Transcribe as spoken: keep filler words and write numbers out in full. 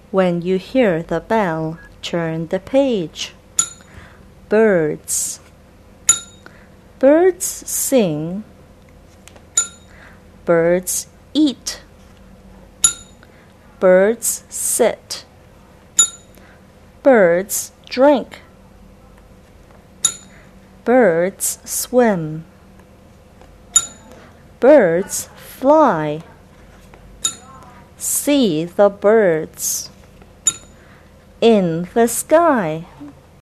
When you hear the bell, turn the page. Birds. Birds sing. Birds eat. Birds sit. Birds drink. Birds swim. Birds fly. See the birds in the sky.